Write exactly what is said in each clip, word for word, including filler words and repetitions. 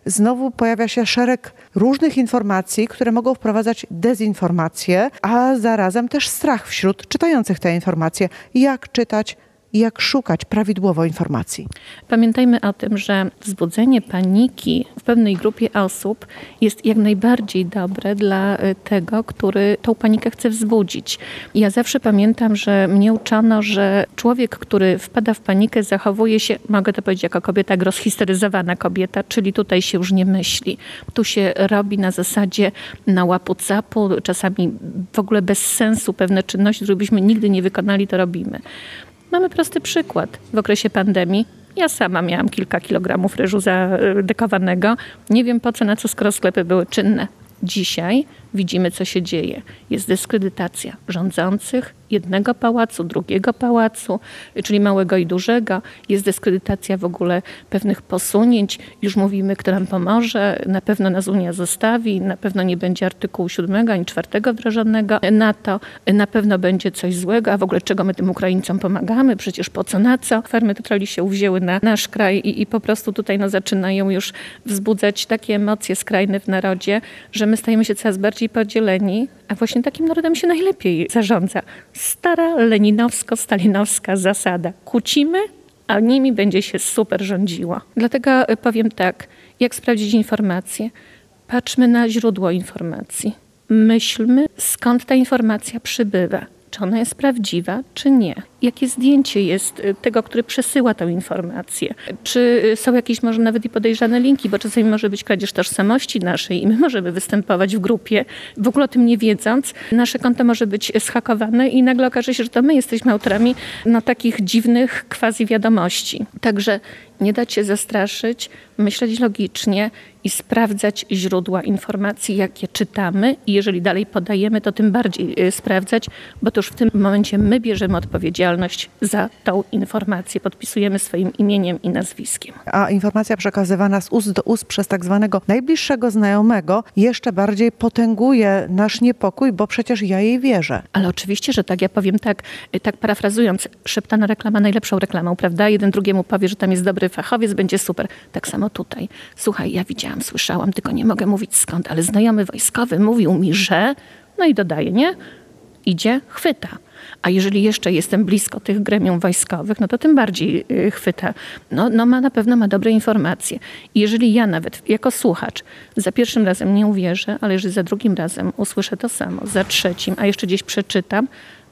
znowu pojawia się szereg różnych informacji, które mogą wprowadzać dezinformację, a zarazem też strach wśród czytających te informacje. Jak czytać, jak szukać prawidłowo informacji? Pamiętajmy o tym, że wzbudzenie paniki w pewnej grupie osób jest jak najbardziej dobre dla tego, który tą panikę chce wzbudzić. Ja zawsze pamiętam, że mnie uczono, że człowiek, który wpada w panikę, zachowuje się, mogę to powiedzieć jako kobieta, jak rozhisteryzowana kobieta, czyli tutaj się już nie myśli. Tu się robi na zasadzie na łapu-capu, czasami w ogóle bez sensu pewne czynności, które byśmy nigdy nie wykonali, to robimy. Mamy prosty przykład. W okresie pandemii ja sama miałam kilka kilogramów ryżu zadekowanego. Nie wiem po co, na co, skoro sklepy były czynne. Dzisiaj widzimy, co się dzieje. Jest dyskredytacja rządzących, jednego pałacu, drugiego pałacu, czyli małego i dużego. Jest dyskredytacja w ogóle pewnych posunięć. Już mówimy, kto nam pomoże. Na pewno nas Unia zostawi. Na pewno nie będzie artykułu siódmego ani czwartego wdrożonego na to. Na pewno będzie coś złego. A w ogóle czego my tym Ukraińcom pomagamy? Przecież po co, na co? Farmy petroli się uwzięły na nasz kraj i, i po prostu tutaj no, zaczynają już wzbudzać takie emocje skrajne w narodzie, że my stajemy się coraz bardziej podzieleni, a właśnie takim narodem się najlepiej zarządza. Stara leninowsko-stalinowska zasada. Kłócimy, a nimi będzie się super rządziło. Dlatego powiem tak, jak sprawdzić informacje? Patrzmy na źródło informacji. Myślmy, skąd ta informacja przybywa. Czy ona jest prawdziwa, czy nie? Jakie zdjęcie jest tego, który przesyła tę informację? Czy są jakieś może nawet i podejrzane linki, bo czasami może być kradzież tożsamości naszej i my możemy występować w grupie, w ogóle o tym nie wiedząc. Nasze konto może być zhakowane i nagle okaże się, że to my jesteśmy autorami no, takich dziwnych quasi wiadomości. Także nie dać się zastraszyć, myśleć logicznie i sprawdzać źródła informacji, jakie czytamy i jeżeli dalej podajemy, to tym bardziej sprawdzać, bo to już w tym momencie my bierzemy odpowiedzialność za tą informację, podpisujemy swoim imieniem i nazwiskiem. A informacja przekazywana z ust do ust przez tak zwanego najbliższego znajomego jeszcze bardziej potęguje nasz niepokój, bo przecież ja jej wierzę. Ale oczywiście, że tak. Ja powiem tak, tak parafrazując, szeptana reklama najlepszą reklamą, prawda? Jeden drugiemu powie, że tam jest dobry fachowiec, będzie super. Tak samo tutaj. Słuchaj, ja widziałam, słyszałam, tylko nie mogę mówić skąd, ale znajomy wojskowy mówił mi, że... No i dodaje, nie? Idzie, chwyta. A jeżeli jeszcze jestem blisko tych gremium wojskowych, no to tym bardziej yy, chwyta. No, no ma na pewno ma dobre informacje. I jeżeli ja nawet jako słuchacz za pierwszym razem nie uwierzę, ale jeżeli za drugim razem usłyszę to samo, za trzecim, a jeszcze gdzieś przeczytam,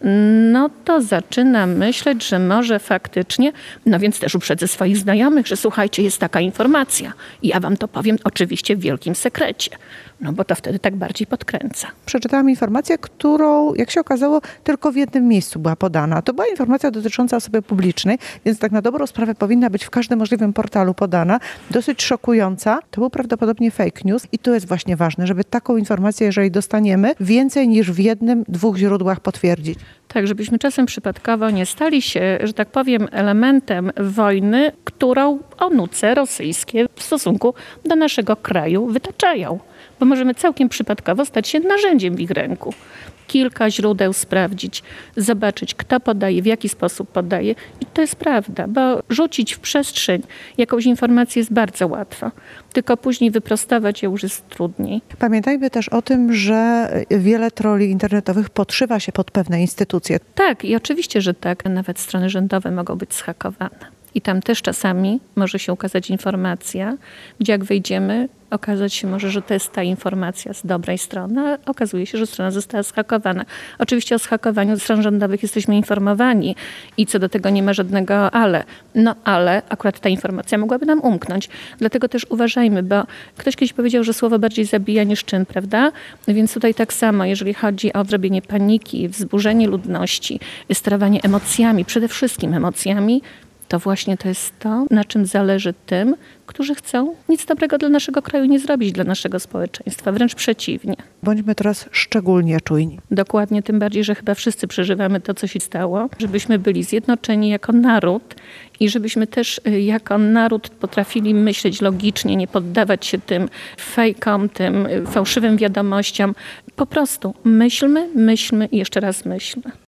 no to zaczynam myśleć, że może faktycznie, no więc też uprzedzę swoich znajomych, że słuchajcie, jest taka informacja i ja wam to powiem oczywiście w wielkim sekrecie, no bo to wtedy tak bardziej podkręca. Przeczytałam informację, którą, jak się okazało, tylko w jednym miejscu była podana. To była informacja dotycząca osoby publicznej, więc tak na dobrą sprawę powinna być w każdym możliwym portalu podana. Dosyć szokująca. To był prawdopodobnie fake news i tu jest właśnie ważne, żeby taką informację, jeżeli dostaniemy, więcej niż w jednym, dwóch źródłach potwierdzić. Tak, żebyśmy czasem przypadkowo nie stali się, że tak powiem, elementem wojny, którą onuce rosyjskie w stosunku do naszego kraju wytaczają. Bo możemy całkiem przypadkowo stać się narzędziem w ich ręku. Kilka źródeł sprawdzić, zobaczyć, kto podaje, w jaki sposób podaje. I to jest prawda, bo rzucić w przestrzeń jakąś informację jest bardzo łatwo. Tylko później wyprostować ją już jest trudniej. Pamiętajmy też o tym, że wiele trolli internetowych podszywa się pod pewne instytucje. Tak, i oczywiście, że tak. Nawet strony rządowe mogą być zhakowane. I tam też czasami może się ukazać informacja, gdzie jak wejdziemy, okazać się może, że to jest ta informacja z dobrej strony, a okazuje się, że strona została zhakowana. Oczywiście o zhakowaniu stron rządowych jesteśmy informowani i co do tego nie ma żadnego ale. No ale akurat ta informacja mogłaby nam umknąć. Dlatego też uważajmy, bo ktoś kiedyś powiedział, że słowo bardziej zabija niż czyn, prawda? Więc tutaj tak samo, jeżeli chodzi o zrobienie paniki, wzburzenie ludności, sterowanie emocjami, przede wszystkim emocjami, to właśnie to jest to, na czym zależy tym, którzy chcą nic dobrego dla naszego kraju nie zrobić, dla naszego społeczeństwa, wręcz przeciwnie. Bądźmy teraz szczególnie czujni. Dokładnie, tym bardziej, że chyba wszyscy przeżywamy to, co się stało, żebyśmy byli zjednoczeni jako naród i żebyśmy też jako naród potrafili myśleć logicznie, nie poddawać się tym fejkom, tym fałszywym wiadomościom. Po prostu myślmy, myślmy i jeszcze raz myślmy.